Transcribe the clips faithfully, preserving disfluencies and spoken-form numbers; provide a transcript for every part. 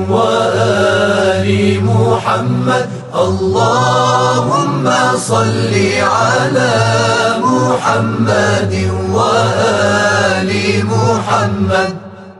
وآل محمد اللهم صل على محمد وآل محمد.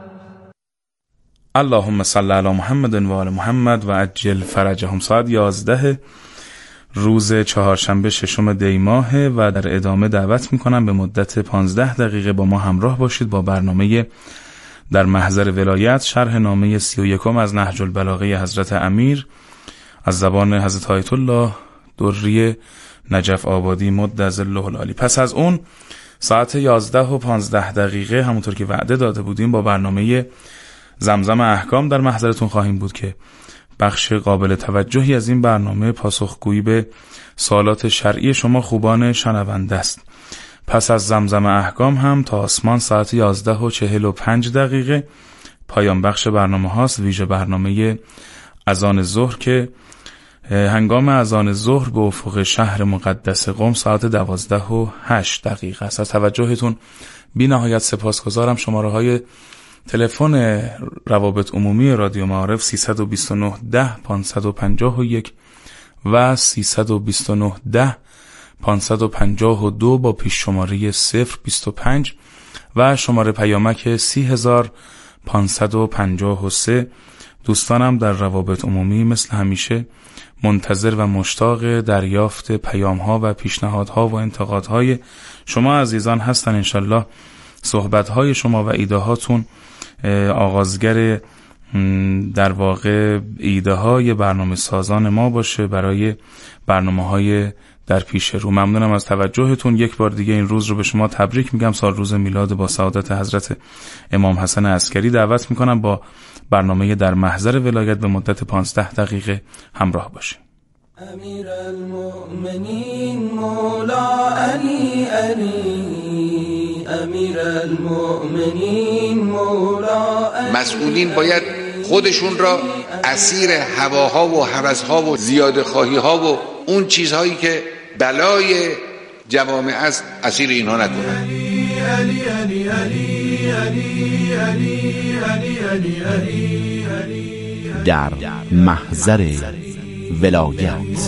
اللهم صل علی محمد و آل محمد و عجل فرجهم. ساعت یازده روز چهارشنبه ششم دی ماه و در ادامه دعوت میکنم به مدت پانزده دقیقه با ما همراه باشید با برنامه در محضر ولایت، شرح نامه سی و یکم از نهج البلاغه حضرت امیر از زبان حضرت آیت الله دری نجف آبادی مد ظله العالی. پس از اون ساعت یازده و پانزده دقیقه همونطور که وعده داده بودیم با برنامه زمزم احکام در محضرتون خواهیم بود که بخش قابل توجهی از این برنامه پاسخگویی به سوالات شرعی شما خوبان شنونده است. پس از زمزم احکام هم تا آسمان ساعت یازده و چهل و پنج دقیقه پایان بخش برنامه هاست، ویژه برنامه اذان ظهر که هنگام اذان ظهر به افق شهر مقدس قم ساعت دوازده و هشت دقیقه است. از توجهتون بی نهایت سپاسگزارم. شماره های تلفن روابط عمومی رادیو معارف سیصد و بیست و نه ده پانصد و پنجاه و یک و سیصد و بیست و نه ده پانصد و پنجاه و دو با پیش شماره صفر بیست و پنج و شماره پیامک سی هزار پانصد و پنجاه و سه. دوستانم در روابط عمومی مثل همیشه منتظر و مشتاق دریافت پیام‌ها و پیشنهادها و انتقادهای شما عزیزان هستن. انشالله صحبت‌های شما و ایده‌هاتون آغازگر در واقع ایده‌های برنامه سازان ما باشه برای برنامه‌های در پیش رو. ممنونم از توجهتون. یک بار دیگه این روز رو به شما تبریک میگم. سال روز میلاد با سعادت حضرت امام حسن عسکری. دعوت میکنم با برنامه در محضر ولایت به مدت پانزده دقیقه همراه باشیم. امیر المؤمنین مولا علی علی، امیر المؤمنین مولا علی. مسئولین باید خودشون را اسیر هواها و هوسها و زیاده خواهی ها و اون چیزهایی که بلای جوامع است اسیر اینها نکنند. در محضر ولایت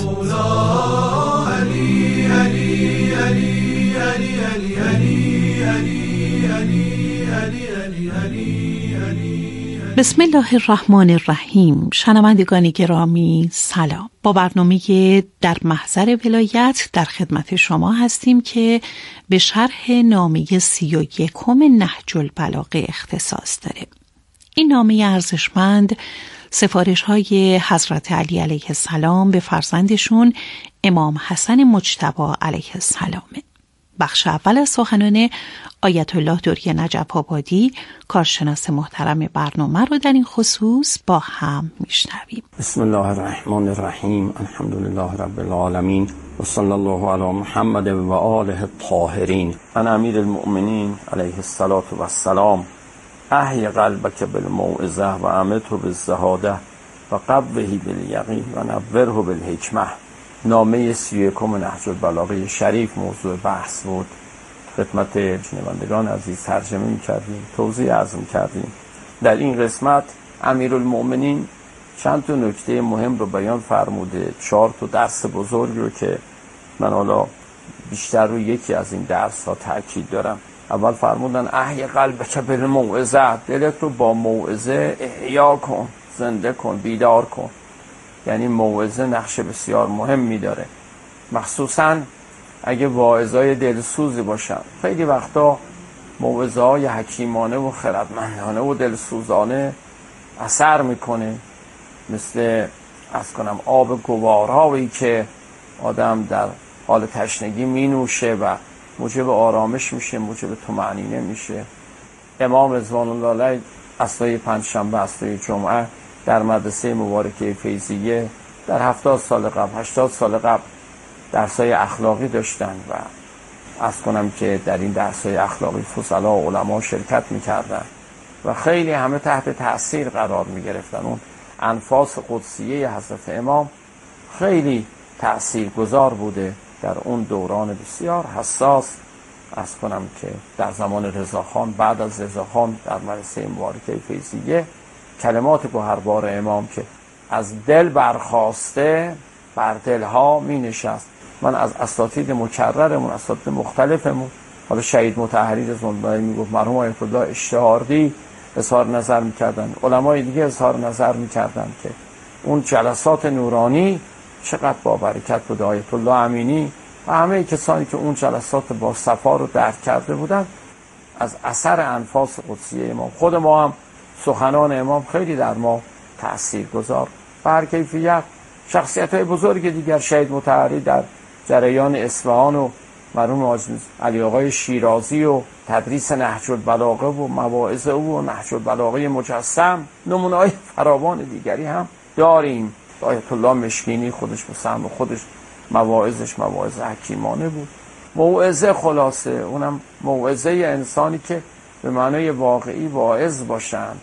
بسم الله الرحمن الرحیم. شنوندگان گرامی سلام. با برنامه در محضر ولایت در خدمت شما هستیم که به شرح نامه سی و یکم نهج البلاغه اختصاص داره. این نامه ارزشمند سفارش های حضرت علی علیه السلام به فرزندشون امام حسن مجتبی علیه السلامه. بخش اول از سخنان آیت الله دری نجف آبادی کارشناس محترم برنامه رو در این خصوص با هم میشنویم. بسم الله الرحمن الرحیم. الحمدلله رب العالمین و صلی الله علی محمد و آله الطاهرین. من امیر المؤمنین علیه السلام احی قلبک بالموعظه و امته بالزهاده و قوه بالیقین و نوره بالحکمه. نامه سی و یکم نهج البلاغه شریف موضوع بحث بود. خدمت شنوندگان عزیز ترجمه می‌کردیم، توضیح عرض می‌کردیم. در این قسمت امیرالمؤمنین چند تا نکته مهم رو بیان فرموده. چهار تا درس بزرگ رو که من حالا بیشتر رو یکی از این درس‌ها تاکید دارم. اول فرمودن احی قلبک بالموعظه، دلت رو با موعظه احیا کن، زنده کن، بیدار کن. یعنی موعظه نقش بسیار مهمی داره، مخصوصاً اگه واعظای دلسوزی باشن. خیلی وقتا موعظه های حکیمانه و خردمندانه و دلسوزانه اثر میکنه، مثل از کنم آب گوارایی که آدم در حال تشنگی می نوشه و موجب آرامش میشه، موجب طمأنینه میشه. امام رضوان الله علیه عصای پنجشنبه، عصای جمعه در مدرسه مبارکه فیضیه در هفتاد سال قبل، هشتاد سال قبل درسای اخلاقی داشتن و عرض کنم که در این درسای اخلاقی فضلا و علما شرکت میکردن و خیلی همه تحت تأثیر قرار میگرفتن. اون انفاس قدسیه حضرت امام خیلی تأثیر گذار بوده در اون دوران بسیار حساس. عرض کنم که در زمان رضاخان، بعد از رضاخان در مدرسه مبارکه فیضیه کلمات گوهربار امام که از دل برخواسته بر دلها می نشست. من از اساتید مکررمون، اساتید مختلفمون، حالا شهید مطهری رضوان الله می گفت، مرحوم آیت الله اشتهاردی اظهار نظر میکردن، علمای دیگه اظهار نظر میکردن که اون جلسات نورانی چقدر با برکت بود. آیت الله امینی و همه کسانی که اون جلسات با صفا رو درک کرده بودن از اثر انفاس قدسیه امام. خود ما هم سخنان امام خیلی در ما تأثیر گذار و هر کیفیت. شخصیت های بزرگ دیگر، شهید مطهری در جریان اصفهان و مرحوم حاج علی آقای شیرازی و تدریس نهج البلاغه و مواعظ او و نهج البلاغه مجسم، نمونه‌های فراوان دیگری هم داریم. آیت الله مشکینی خودش مسلم و خودش مواعظش مواعظ حکیمانه بود. موعظه خلاصه اونم موعظه انسانی که به معنای واقعی واعظ باشند،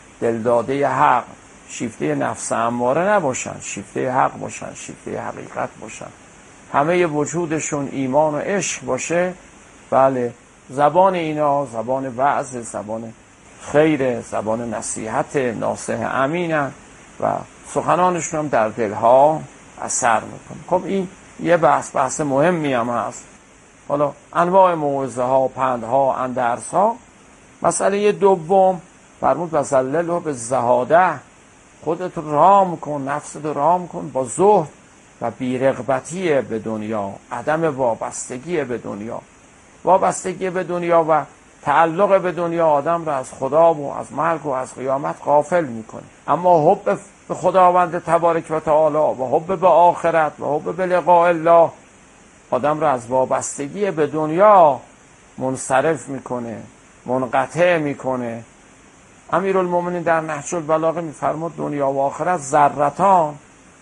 دلداده حق، شیفته نفس اماره نباشند، شیفته حق باشند، شیفته حقیقت باشند، همه وجودشون ایمان و عشق باشه. بله، زبان اینا زبان وعظ، زبان خیر، زبان نصیحت، ناصح امینن و سخنانشون هم در دلها اثر میکنه. خب این یه بحث بحث مهمی هم هست. حالا انواع موعظه ها، پند ها، اندرس ها. مسئله دوم فرمود بزلله به زهاده، خودت رام کن، نفست رام کن با زهد و بیرغبتی به دنیا، عدم وابستگی به دنیا. وابستگی به دنیا و تعلق به دنیا آدم را از خدا و از مرگ و از قیامت غافل میکنه. اما حب به خداوند تبارک و تعالی و حب به آخرت و حب به لقاء الله آدم را از وابستگی به دنیا منصرف میکنه، منقطع میکنه. امیرالمومنین در نهج البلاغه میفرماد دنیا و آخرت ذرتان،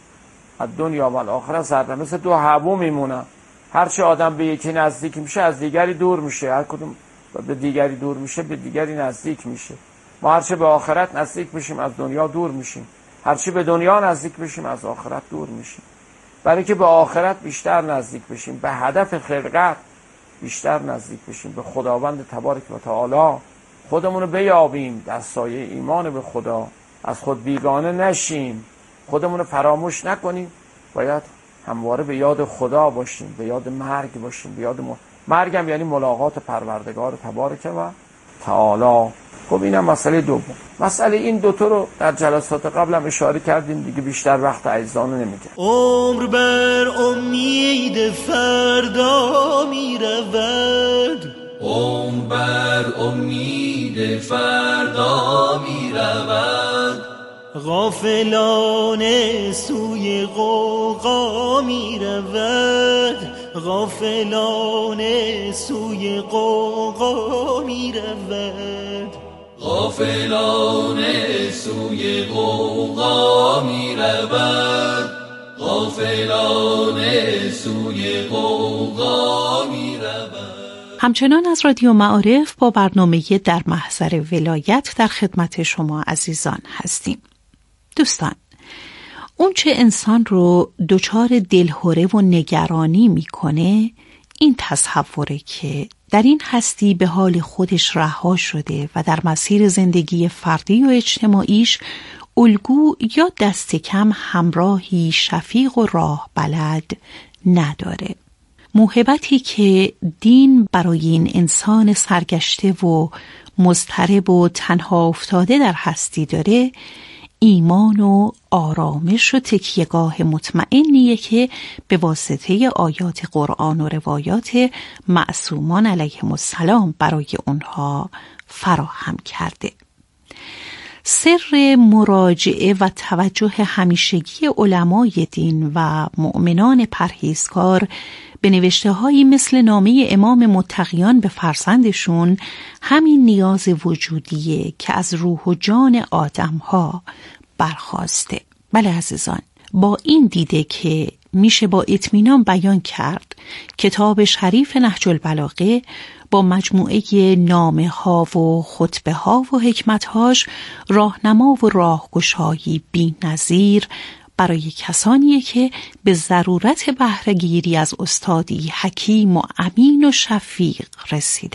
از دنیا و آخرت ذره مثل دو حبو میمونن. هرچه آدم به یکی نزدیک میشه از دیگری دور میشه، هر کدوم به دیگری دور میشه به دیگری نزدیک میشه. ما هرچه به آخرت نزدیک میشیم از دنیا دور میشیم، هرچه به دنیا نزدیک بشیم از آخرت دور میشیم. برای که به آخرت بیشتر نزدیک بشیم، به هدف خلقت بیشتر نزدیک بشیم، به خداوند تبارک و تعالی خودمون رو بیابیم، در سایه ایمان به خدا از خود بیگانه نشیم، خودمون رو فراموش نکنیم. باید همواره به یاد خدا باشیم، به یاد مرگ باشیم، به یاد م... مرگ هم یعنی ملاقات پروردگار تبارک و تعالی. خب اینم مسئله دوم. مسئله این دوتا رو در جلسات قبل هم اشاره کردیم دیگه، بیشتر وقت عزیزانو نمیگه. عمر بر امید فردا می رود، عمر بر امید فردا می رود، غافلانه سوی غوغا می رود، غافلانه سوی غوغا می رود، غافلانه سوی غوغا می رود، غافلانه سوی غوغا می رود. همچنان از رادیو معارف با برنامه در محضر ولایت در خدمت شما عزیزان هستیم. دوستان، اون چه انسان رو دچار دلهره و نگرانی میکنه این تصوره که در این هستی به حال خودش رها شده و در مسیر زندگی فردی و اجتماعیش الگو یا دست کم همراهی شفیق و راه بلد نداره. موهبتی که دین برای این انسان سرگشته و مضطرب و تنها افتاده در هستی داره، ایمان و آرامش و تکیهگاه مطمئنیه که به واسطه آیات قرآن و روایات معصومان علیهم السلام برای اونها فراهم کرده. سر مراجعه و توجه همیشگی علمای دین و مؤمنان پرهیزکار به نوشته‌هایی مثل نامه امام متقیان به فرزندشون همین نیاز وجودیه که از روح و جان آدم‌ها برخاسته. بله عزیزان، با این دیده که میشه با اطمینان بیان کرد کتاب شریف نهج البلاغه با مجموعه نامه ها و خطبه ها و حکمت هاش راهنما و راهگشایی بی‌نظیر برای کسانیه که به ضرورت بهره‌گیری از استادی حکیم و امین و شفیق رسیدن.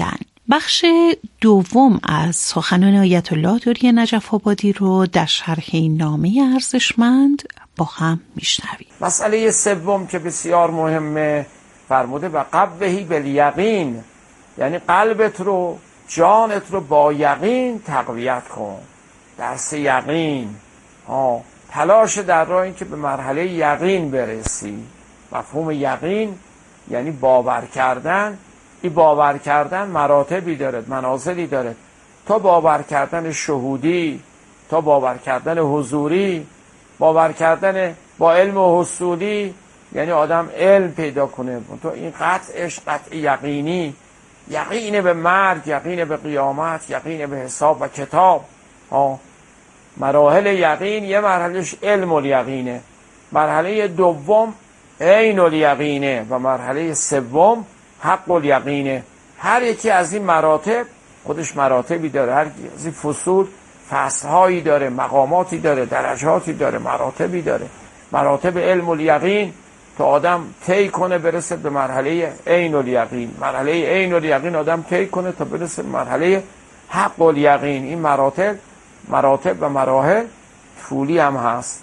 بخش دوم از سخنان آیت الله دوری نجف آبادی رو در شرح این نامه ارزشمند با هم میشنویم. مسئله سوم که بسیار مهمه، فرموده و قوهی بالیقین، یعنی قلبت رو، جانت رو با یقین تقویت کن. درس یقین، ها تلاش در راه این که به مرحله یقین برسی. مفهوم یقین یعنی باور کردن. این باور کردن مراتبی داره، منازلی داره، تا باور کردن شهودی، تا باور کردن حضوری، باور کردن با علم و حصولی، یعنی آدم علم پیدا کنه، تو این قطعش قطع یقینی، یقین به مرگ، یقین به قیامت، یقین به حساب و کتاب. ها مراحل یقین، یه مرحلهش علم الیقینه، مرحله دوم عین الیقینه و مرحله سوم حق الیقینه. هر یکی از این مراتب خودش مراتبی داره، هر یکی از این فصول فصلهایی داره، مقاماتی داره، درجاتی داره، مراتبی داره. مراتب علم الیقین تا آدم طی کنه برسه به مرحله عین الیقین، مرحله عین الیقین آدم طی کنه تا برسه به مرحله حق الیقین. این مراتب مراتب و مراحل طولی هم هست.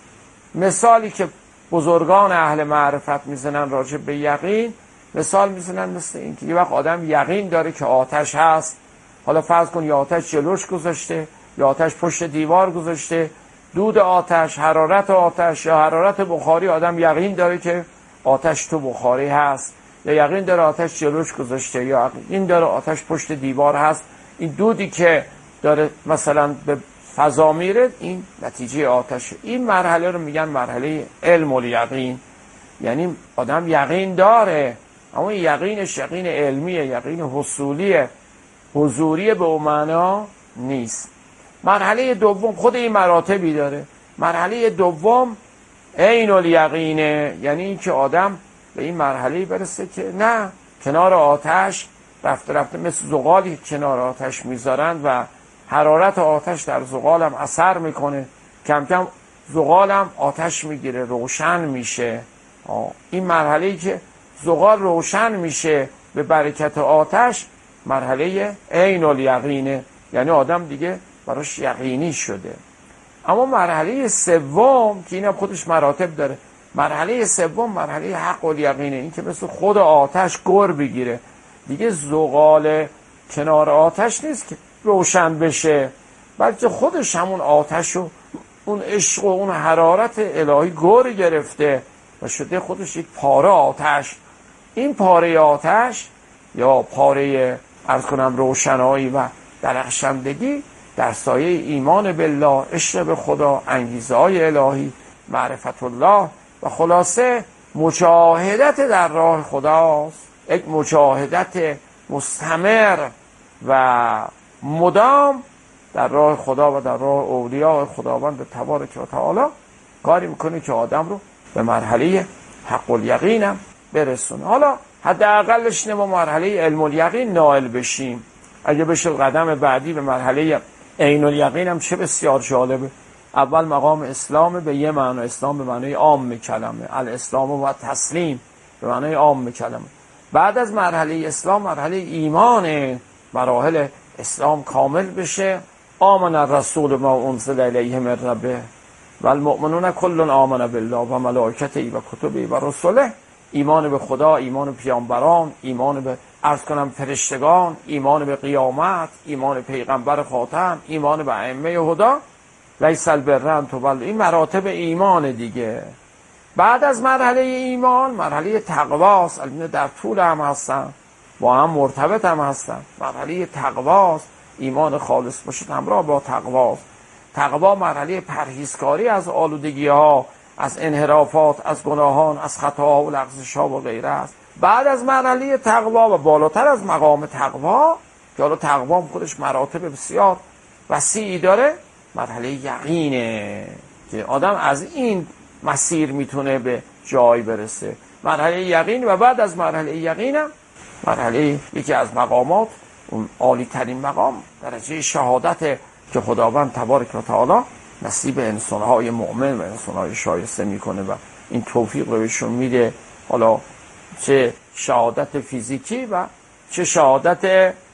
مثالی که بزرگان اهل معرفت میزنن راجع به یقین، مثال میزنن مثل این که یه وقت آدم یقین داره که آتش هست. حالا فرض کن یا آتش جلوش گذاشته یا آتش پشت دیوار گذاشته، دود آتش، حرارت آتش یا حرارت بخاری، آدم یقین داره که آتش تو بخاری هست، یا یقین داره آتش جلوش گذاشته، یا یقین داره آتش پشت دیوار هست. این دودی که داره مثلا به فضا میره، این نتیجه آتش. این مرحله رو میگن مرحله علم الیقین، یعنی آدم یقین داره اما این یقینش یقین علمیه، یقین حصولیه، حضوریه به اون معنا نیست. مرحله دوم خود این مراتبی داره. مرحله دوم عین الیقینه، یعنی این که آدم به این مرحله برسه که نه، کنار آتش رفته رفته مثل زغالی کنار آتش میذارن و حرارت آتش در زغالم اثر میکنه، کم کم زغالم آتش میگیره، روشن میشه. این مرحله‌ای که زغال روشن میشه به برکت آتش، مرحله عین الیقینه، یعنی آدم دیگه براش یقینی شده. اما مرحله سوم که اینم خودش مراتب داره، مرحله سوم مرحله حق الیقینه، این که مثل خود آتش گر بگیره، دیگه زغال کنار آتش نیست که روشن بشه، بلکه خودش همون آتش و اون عشق و اون حرارت الهی گر گرفته و شده خودش یک پاره آتش. این پاره آتش یا پاره عرض کنم روشنایی و درخشندگی در سایه ایمان بالله، عشق به خدا، انگیزه های الهی، معرفت الله و خلاصه مجاهدت در راه خداست. یک مجاهدت مستمر و مدام در راه خدا و در راه اولیاء خداوند تبارک و تعالی کاری میکنه که آدم رو به مرحله حق الیقین برسونه. حالا حداقلش ما مرحله علم الیقین نائل بشیم. اگه بشه قدم بعدی به مرحله عین الیقین هم چه بسیار جالبه. اول مقام اسلام به یه معنی، اسلام به معنی عام کلمه، الاسلام و تسلیم به معنی عام کلمه. بعد از مرحله اسلام مرحله ایمان، مراحل اسلام کامل بشه. آمن الرسول ما انزل الیه من ربه و المؤمنون کل آمن بالله و ملائکته و کتبه و رسله. ایمان به خدا، ایمان به پیامبران، ایمان به عرض کنم فرشتگان، ایمان به قیامت، ایمان به پیغمبر خاتم، ایمان به ائمه هدا. لیس البر ان تولوا، این مراتب ایمان دیگه. بعد از مرحله ایمان مرحله تقواست. البته در طول هم هستن، با هم مرتبط هم هستن. مرحله تقواست، ایمان خالص باشید همراه با تقواست. تقوا مرحله پرهیزکاری از آلودگی ها، از انحرافات، از گناهان، از خطاها و لغزش ها و غیره است. بعد از مرحله تقوا و بالاتر از مقام تقوا که حالا تقوا هم خودش مراتب بسیار وسیعی داره، مرحله یقینه که آدم از این مسیر میتونه به جای برسه. مرحله یقین و بعد از مرحله یقینم مرحله یکی از مقامات، اون عالی ترین مقام درجه شهادت که خداوند تبارک و تعالی نصیب انسانهای مؤمن و انسانهای شایسته میکنه و این توفیق رو بهشون میده. حالا چه شهادت فیزیکی و چه شهادت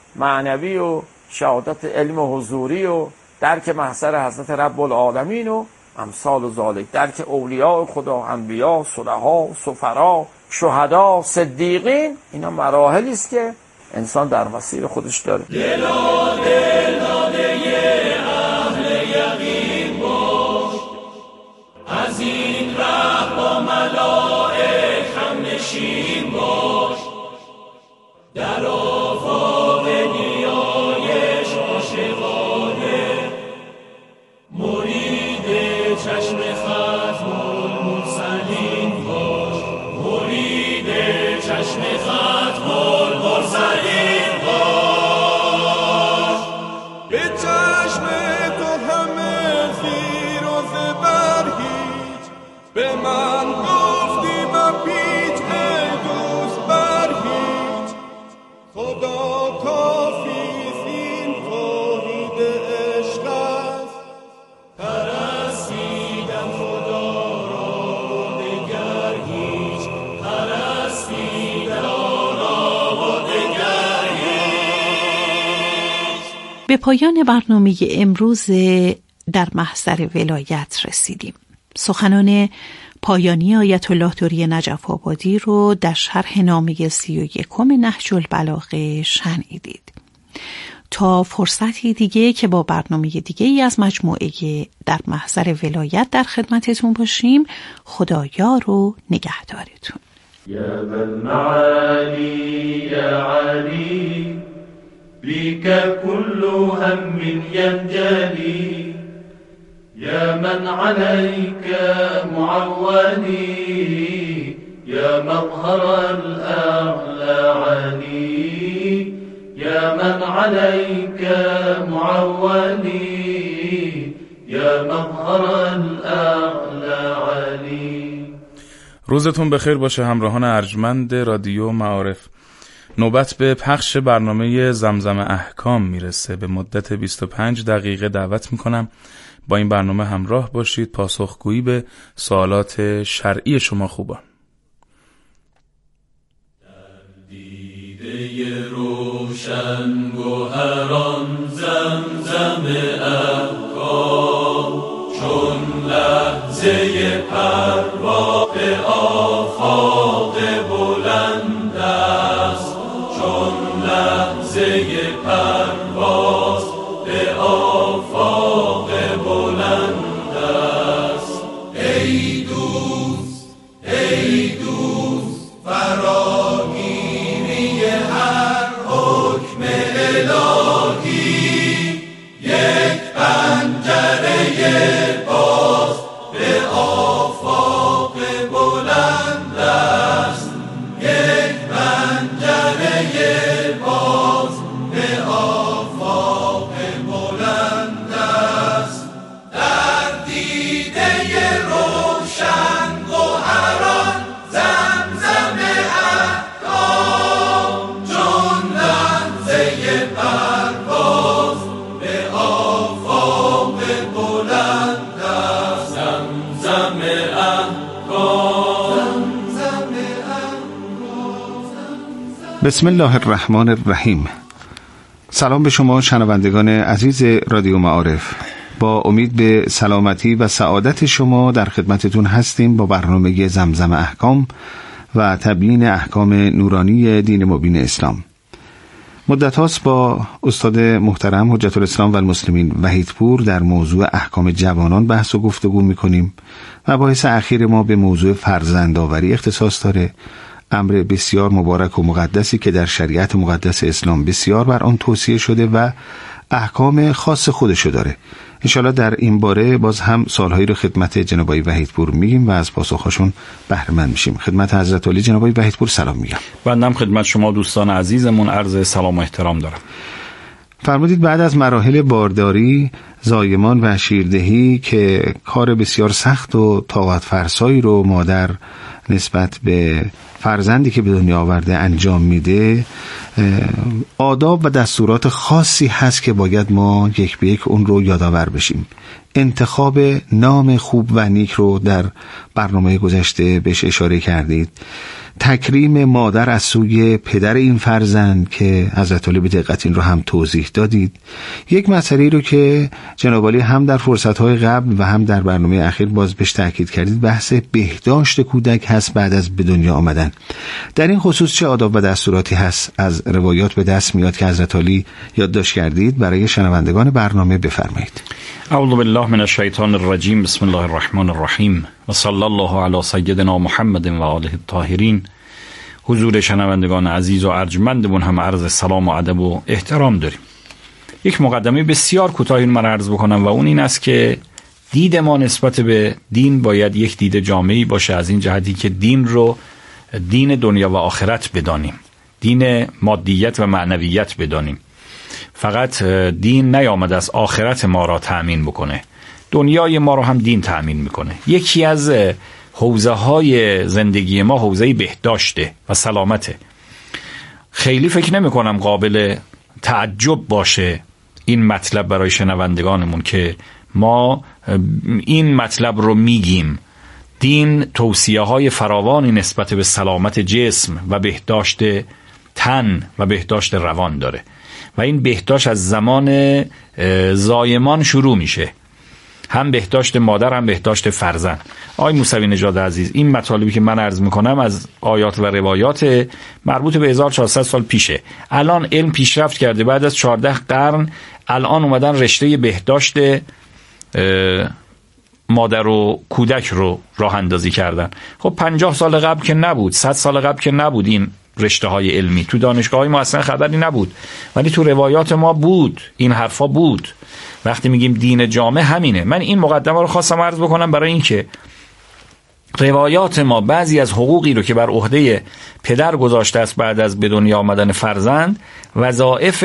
معنوی و شهادت علم حضوری و درک محضر حضرت رب العالمین و امثال و ذالک، درک اولیاء خدا، انبیا، صلحا، سفرا، شهدا، صدیقین. اینا مراحلی است که انسان در مسیر خودش داره. دلا دل داده اهل یقین باش، از این ره با ملائک هم نشین باش، در آفاق نیایش عاشقانه مرید چشم ختم المرسلین باش، مرید چشم ختم المرسلین باش. به چشم تو همه زیر و زبر هیچ، به من گفتی مپیچ ای دوست بر هیچ، خدا کافی زین توحید عشق است، پرستیدم خدا را و دگر هیچ، پرستیدم را و دگر هیچ. به پایان برنامه امروز در محضر ولایت رسیدیم. سخنان پایانی آیت الله دوری نجف آبادی رو در شرح نامه سی و یکم نهج البلاغه شنیدید. تا فرصتی دیگه که با برنامه دیگه ای از مجموعه در محضر ولایت در خدمتتون باشیم، خدایار و نگهدارتون. یا بالمعالی یا علی بك كل هم ينجلي، يا من عليك معولي، يا مظهر الأعلى علي، يا من عليك معولي، يا مظهر الأعلى علي. روزتون بخیر باشه همراهان ارجمند رادیو معارف. نوبت به پخش برنامه زمزم احکام میرسه. به مدت بیست و پنج دقیقه دعوت میکنم با این برنامه همراه باشید. پاسخگویی به سوالات شرعی شما خوبان. در دیده روشن گوهران زمزم احکام، چون لحظه پرواز به آفاق بلند است، چون لحظه پرواز به آفاق بلند است. ای دوست ای دوست فراگیری هر حکم الهی، یک پنجره باز به آفاق بلند است، یک پنجره باز به آفاق بلند است. در دیده روشن گوهران زمزم احکام، چون لحظه پرواز به آفاق بلند است. زمزم احکام، زمزم احکام. بسم الله الرحمن الرحیم. سلام به شما شنوندگان عزیز رادیو معارف. با امید به سلامتی و سعادت شما در خدمتتون هستیم با برنامه زمزم احکام و تبیین احکام نورانی دین مبین اسلام. مدت هاست با استاد محترم حجت الاسلام و المسلمین وحیدپور در موضوع احکام جوانان بحث و گفتگو میکنیم و بحث اخیر ما به موضوع فرزندآوری اختصاص داره. امر بسیار مبارک و مقدسی که در شریعت مقدس اسلام بسیار بر آن توصیه شده و احکام خاص خودشو داره. انشالله در این باره باز هم سالهایی رو خدمت جناب آقای وحیدپور میگیم و از پاسخهاشون بهره مند میشیم. خدمت حضرت علی جناب آقای وحیدپور سلام میگم. بنده خدمت شما دوستان عزیزمون عرض سلام و احترام دارم. فرمودید بعد از مراحل بارداری، زایمان و شیردهی که کار بسیار سخت و طاقت فرسایی رو مادر نسبت به فرزندی که به دنیا آورده انجام میده، آداب و دستورات خاصی هست که باید ما یک به یک اون رو یادآور بشیم. انتخاب نام خوب و نیک رو در برنامه گذشته بهش اشاره کردید. تکریم مادر از سوی پدر این فرزند که حضرت علی به دقت این رو هم توضیح دادید. یک مسئله رو که جناب عالی هم در فرصت‌های قبل و هم در برنامه اخیر باز بهش تاکید کردید، بحث بهداشت کودک هست بعد از به دنیا آمدن. در این خصوص چه آداب و دستوراتی هست از روایات به دست میاد که حضرت علی یادداشت کردید؟ برای شنوندگان برنامه بفرمایید. اعوذ بالله من الشیطان الرجیم. بسم الله الرحمن الرحیم و صلی الله علی سیدنا محمد و آله الطاهرین. حضور شنوندگان عزیز و ارجمندمون هم عرض سلام و ادب و احترام داریم. یک مقدمه بسیار کوتاهی من عرض بکنم و اون این است که دید ما نسبت به دین باید یک دید جامعی باشه، از این جهتی که دین رو دین دنیا و آخرت بدانیم، دین مادیت و معنویت بدانیم. فقط دین نیامده از آخرت ما را تأمین بکنه، دنیای ما رو هم دین تأمین میکنه. یکی از حوزه های زندگی ما حوزه بهداشته و سلامته. خیلی فکر نمی کنم قابل تعجب باشه این مطلب برای شنوندگانمون که ما این مطلب رو میگیم. دین توصیه های فراوانی نسبت به سلامت جسم و بهداشت تن و بهداشت روان داره و این بهداشت از زمان زایمان شروع میشه، هم بهداشت مادر هم بهداشت فرزند. آقای موسوی نژاد عزیز، این مطالبی که من عرض میکنم از آیات و روایات مربوط به هزار و چهارصد سال پیشه. الان علم پیشرفت کرده، بعد از چهارده قرن الان اومدن رشته بهداشت مادر و کودک رو راه اندازی کردن. خب پنجاه سال قبل که نبود، صد سال قبل که نبود این رشته های علمی، تو دانشگاه های ما اصلا خبری نبود، ولی تو روایات ما بود، این حرفا بود. وقتی میگیم دین جامع همینه. من این مقدمه رو خواستم عرض بکنم برای اینکه روایات ما بعضی از حقوقی رو که بر عهده پدر گذاشته است بعد از به دنیا آمدن فرزند، وظایف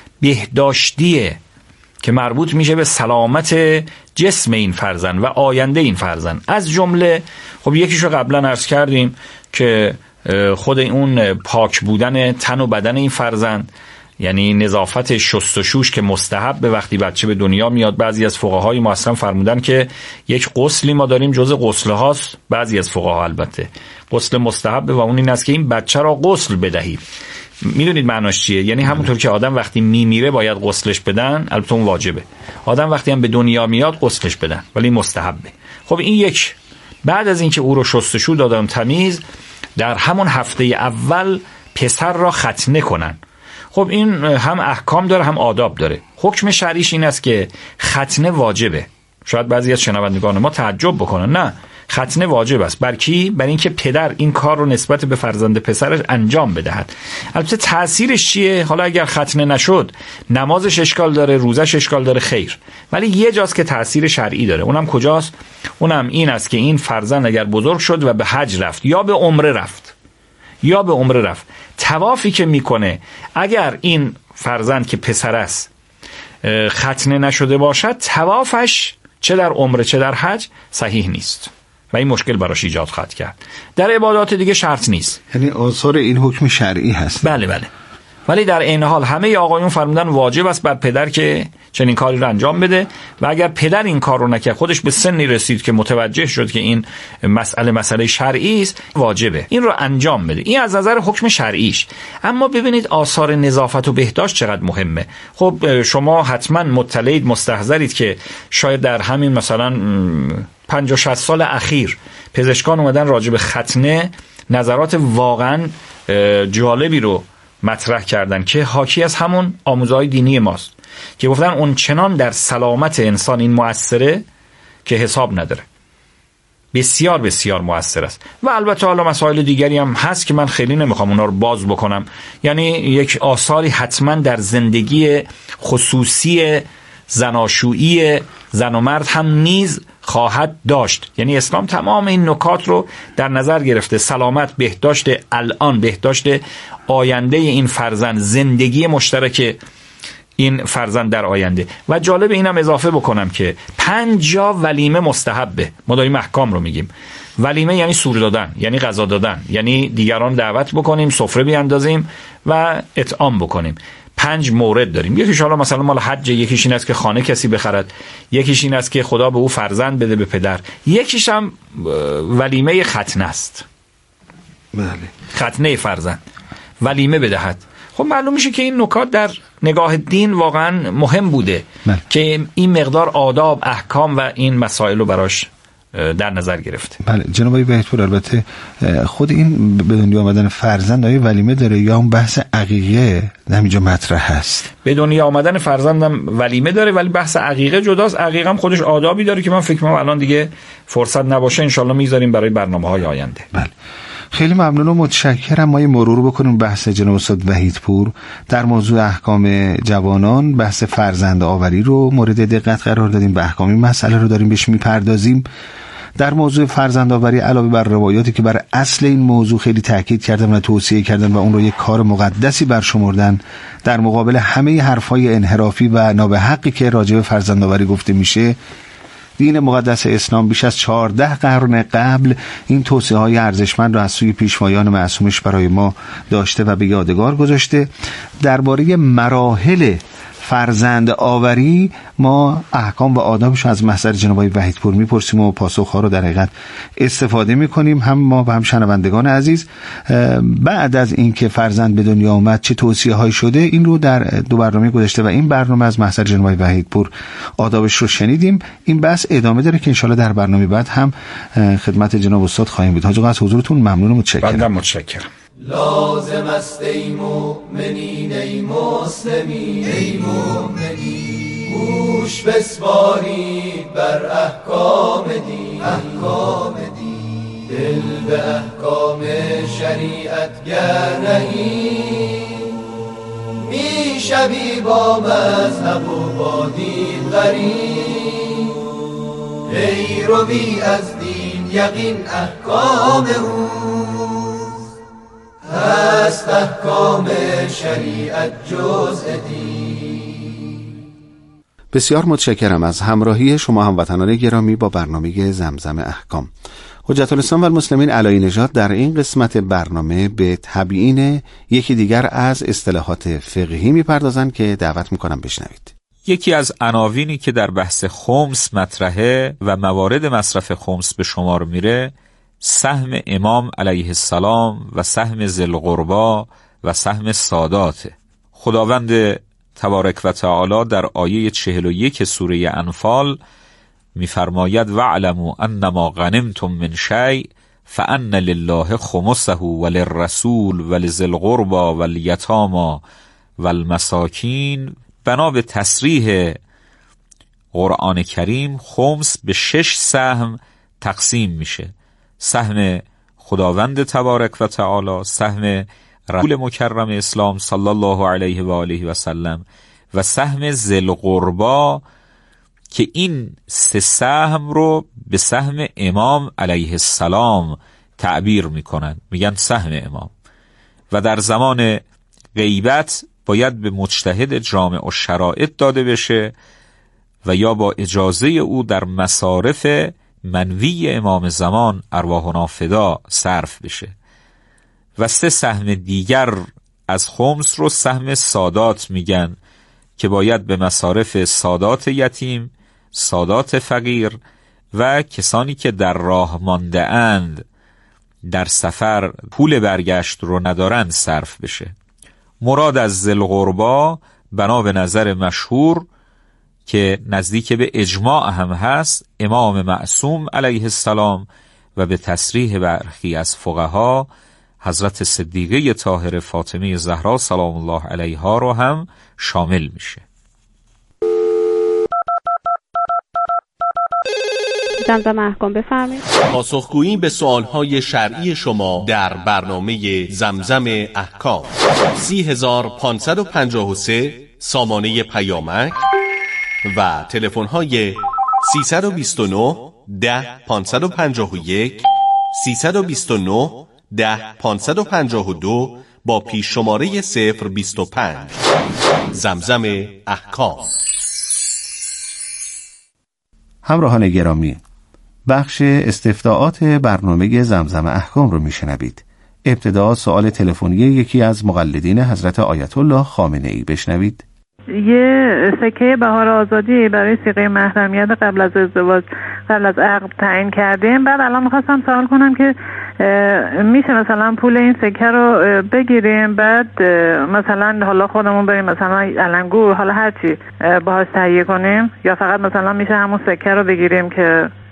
بهداشتیه که مربوط میشه به سلامت جسم این فرزند و آینده این فرزند. از جمله خب یکیشو قبلا عرض کردیم که خود اون پاک بودن تن و بدن این فرزند، یعنی نظافت شست و شوش که مستحب به وقتی بچه به دنیا میاد. بعضی از فقهای ما اصلا فرمودن که یک غسلی ما داریم جز غسل هاست، بعضی از فقها البته غسل مستحب و اون این است که این بچه را غسل بدهید. میدونید معناش چیه؟ یعنی همونطور که آدم وقتی میمیره باید غسلش بدن، البته اون واجبه، آدم وقتی هم به دنیا میاد غسلش بدن، ولی مستحبه. خب این یک، بعد از اینکه او رو شستشو دادن تمیز، در همون هفته اول پسر را ختنه کنن. خب این هم احکام داره هم آداب داره. حکم شرعیش این است که ختنه واجبه. شاید بعضی از شنوندگان ما تعجب بکنن، نه، ختنه واجب است. بر کی؟ بر این که پدر این کار رو نسبت به فرزند پسرش انجام بدهد. البته تأثیرش چیه؟ حالا اگر ختنه نشد نمازش اشکال داره، روزش اشکال داره، خیر، ولی یه جاست که تأثیر شرعی داره. اونم کجاست؟ اونم این است که این فرزند اگر بزرگ شد و به حج رفت یا به عمره رفت یا به عمره رفت، طوافی که میکنه اگر این فرزند که پسر است ختنه نشده باشد، طوافش چه در عمره چه در حج صحیح نیست و این مشکل براش ایجاد خواهد کرد. در عبادات دیگه شرط نیست، یعنی آثار این حکم شرعی هست. بله بله. ولی در این حال همه آقایون فرمودن واجب است بر پدر که چنین کاری رو انجام بده و اگر پدر این کار رو نکرد، خودش به سنی رسید که متوجه شد که این مسئله مسئله شرعی است، واجبه این رو انجام بده. این از نظر حکم شرعیش. اما ببینید آثار نظافت و بهداشت چقدر مهمه. خب شما حتما مطلعید، مستحضرید که شاید در همین مثلا پنجاه شصت سال اخیر پزشکان اومدن راجع به ختنه نظرات واقعا جالبی رو مطرح کردن که حاکی از همون آموزهای دینی ماست که گفتن اون چنان در سلامت انسان این مؤثره که حساب نداره، بسیار بسیار مؤثر است. و البته حالا مسائل دیگری هم هست که من خیلی نمیخوام اونا رو باز بکنم. یعنی یک آثاری حتما در زندگی خصوصی زناشویی زن و مرد هم نیز خواهد داشت. یعنی اسلام تمام این نکات رو در نظر گرفته. سلامت، بهداشت الان، بهداشت آینده این فرزند، زندگی مشترک این فرزند در آینده. و جالب اینم اضافه بکنم که پنج جا ولیمه مستحبه. ما داریم احکام رو میگیم. ولیمه یعنی سور دادن، یعنی غذا دادن، یعنی دیگران دعوت بکنیم، سفره بیاندازیم و اطعام بکنیم. پنج مورد داریم. یکیش حالا مثلا مال حج، یکیش این است که خانه کسی بخرد، یکیش این است که خدا به او فرزند بده به پدر، یکیش هم ولیمه ختنه است. بله. ختنه فرزند ولیمه بدهد. خب معلوم میشه که این نکات در نگاه دین واقعا مهم بوده بله. که این مقدار آداب، احکام و این مسائل رو براش در نظر گرفته. بله جناب آقای وحیدپور، البته خود این به دنیا آمدن فرزند آیا ولیمه داره یا اون بحث عقیقه همینجا مطرح هست؟ به دنیا آمدن فرزندم ولیمه داره، ولی بحث عقیقه جداست. عقیقه هم خودش آدابی داره که من فکر می‌کنم الان دیگه فرصت نباشه انشالله میذاریم برای برنامه‌های آینده. بله خیلی ممنون و متشکرم. ما یه مرور بکنیم بحث جناب استاد وحیدپور در موضوع احکام جوانان. بحث فرزند آوری رو مورد دقت قرار دادیم، به احکام این مسئله رو داریم بهش میپردازیم. در موضوع فرزند آوری علاوه بر روایاتی که بر اصل این موضوع خیلی تاکید کردن و توصیه کردن و اون رو یک کار مقدسی برشمردن، در مقابل همه حرفای انحرافی و نابحقی که راجع به فرزند آوری گفته میشه، دین مقدس اسلام بیش از چهارده قرن قبل این توصیه های ارزشمند را از سوی پیشوایان معصومش برای ما داشته و به یادگار گذاشته. درباره مراحل فرزند آوری ما احکام و آدابش از محضر جناب آقای وحیدپور میپرسیم و پاسخها رو در حقیقت استفاده میکنیم، هم ما و هم شنوندگان عزیز. بعد از اینکه فرزند به دنیا اومد چه توصیه هایی شده، این رو در دو برنامه گذشته و این برنامه از محضر جناب آقای وحیدپور آدابش رو شنیدیم. این بحث ادامه داره که انشالله در برنامه بعد هم خدمت جناب استاد خواهیم بود. حاج آقا از حضورتون ممنون و متشکرم. بنده متشکرم. لازم است ای مؤمنین ای مسلمین ای مؤمنین گوش بسپارید بر احکام دین احکام دین دل به احکام شریعت گر نهید میشوی با مذهب و با دین غریب پیروی از دین یقین احکام او هست احکام شریعت جزء دین. بسیار متشکرم از همراهی شما هموطنان گرامی با برنامه زمزم احکام. حجت الاسلام و المسلمین علی نژاد در این قسمت برنامه به تبیین یکی دیگر از اصطلاحات فقهی میپردازند که دعوت میکنم بشنوید. یکی از عناوینی که در بحث خمس مطرحه و موارد مصرف خمس به شمار میره سهم امام علیه السلام و سهم ذی القربا و سهم سادات. خداوند تبارک و تعالی در آیه چهل و یک سوره انفال می‌فرماید واعلموا انما غنمتم من شیء فان لله خمسه وللرسول ولذی القربا والیتامی والمساکین. بنا به تصریح قرآن کریم خمس به شش سهم تقسیم میشه: سهم خداوند تبارک و تعالی، سهم رسول مکرم اسلام صلی الله علیه و آله و سلم و سهم ذی القربا، که این سه سهم رو به سهم امام علیه السلام تعبیر میکنن، میگن سهم امام. و در زمان غیبت باید به مجتهد جامع و شرائط داده بشه و یا با اجازه او در مصارف منوی امام زمان ارواحنا فدا صرف بشه. و سه سهم دیگر از خمس رو سهم سادات میگن که باید به مصارف سادات یتیم، سادات فقیر و کسانی که در راه مانده اند، در سفر پول برگشت رو ندارند صرف بشه. مراد از ذی القربا بنا به نظر مشهور که نزدیک به اجماع هم هست امام معصوم علیه السلام و به تصریح برخی از فقها حضرت صدیقه طاهره فاطمه زهرا سلام الله علیها رو هم شامل میشه. زمزم احکام بفرمایید. پاسخگویی به سوالهای شرعی شما در برنامه زمزم احکام. سی هزار پانصد و پنجاه و سه سامانه پیامک و تلفن های سیصد و بیست و نه ده پانصد و پنجاه و یک، سیصد و بیست و نه ده پانصد و پنجاه و دو با پیش شماره صفر بیست و پنج. زمزم احکام. همراهان گرامی، بخش استفتاءات برنامه زمزم احکام رو میشنوید. ابتدا سوال تلفنی یکی از مقلدین حضرت آیت الله خامنه ای. بشنوید. یه سکه بهار آزادی برای صیغه محرمیت قبل از ازدواج قبل از عقد تعیین کردیم. بعد الان می‌خواستم سوال کنم که میشه مثلا پول این سکه رو بگیریم بعد مثلا حالا خودمون بریم مثلا علنگو حالا هرچی باهاش تهیه کنیم، یا فقط مثلا میشه همون سکه رو بگیریم که